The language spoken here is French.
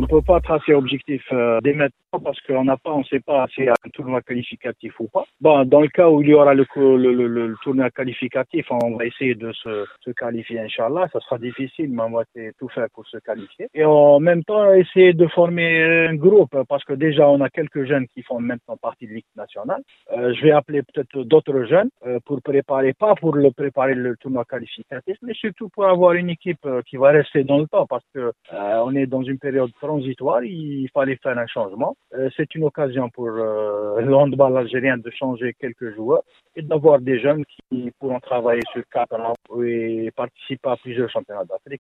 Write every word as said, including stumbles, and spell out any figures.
peut pas tracer objectif euh, dès maintenant parce qu'on n'a pas, on sait pas s'il y a un tournoi qualificatif ou pas. Bon, dans le cas où il y aura le, le, le, le, le tournoi qualificatif, on va essayer de se, se qualifier, Inch'Allah. Ça sera difficile, mais on va tout faire pour se qualifier. Et en même temps, essayer de former un groupe parce que déjà, on a quelques jeunes qui font maintenant partie de l'équipe nationale. Euh, je vais appeler peut-être d'autres jeunes euh, pour préparer, pas pour le préparer le tournoi qualificatif, mais surtout pour avoir une équipe euh, qui va rester dans le temps parce que euh, on est dans une période transitoire. Il fallait faire un changement. Euh, c'est une occasion pour euh, le handball algérien de changer quelques joueurs et d'avoir des jeunes qui pourront travailler sur quatre ans et participer à plusieurs championnats d'Afrique.